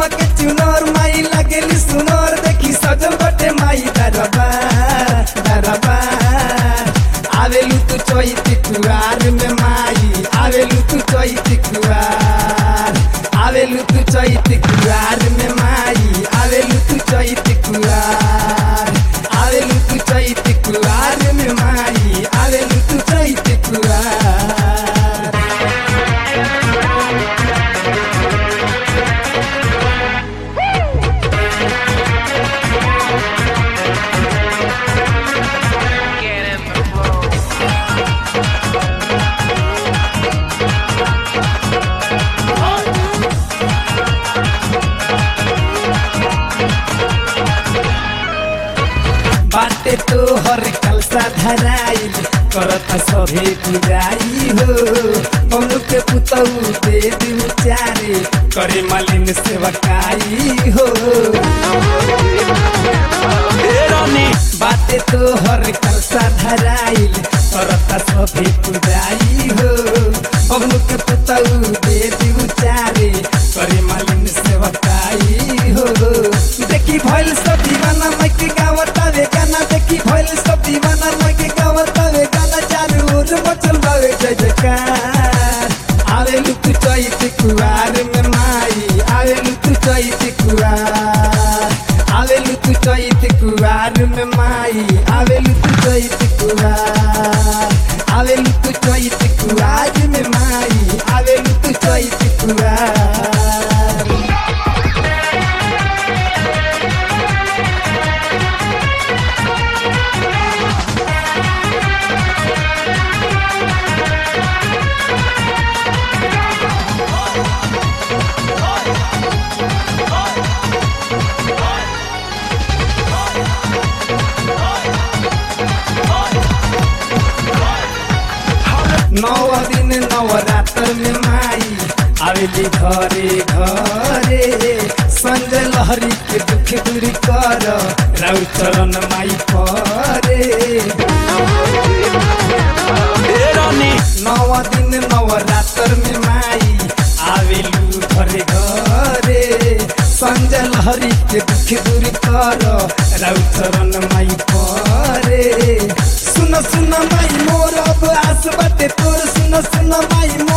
चमके चुनर माई लगेली सुनर देखी सजल बटे माई दरबार आवेलू तू चैती कुआर में माई आवेलू तू चैती कुआर आवेलू तू चैती कुआर में माई आवेलू तू चैती कुआर आवेलू तू चैती कुआर में माई आवेलू तू चैती कुआर बाटे तो हर कलसा धराइल करता सभे बुराई हो बमनु के पुतऊ दे दी चारे करे मालिन सेवकाई हो बाटे तो हर कलसा धराइल करता सभे बुराई हो बमनु के पुतऊ दे दी चारे करे मालिन सेवकाई हो देखी भइल सब दीवाना मैके गावता वे गाना देखी भइल सब दीवाना मैके गावता वे गाना चारू ओर मचल बावे जय जयकार आवेलू तू चैती कुआर में माई आवेलू तू चैती कुआर आवेलू तू चैती कुआर में माई आवेलू तू चैती कुआर आवेलू तू चैती कुआर में माई आवेलू तू चैती कुआर नौ दिन नवरात्र में माई आवेली घरे घरे संजय लहरी के दुख दूरी कर राउ चरण माई परे नौ दिन नवरात्र में माई आवेलू घरे घरे संजय लहरी के दुख दूरी कर राउ चरण माई परे सुन सुन माई मोर अब आस बाटे तोर सुन सुन माई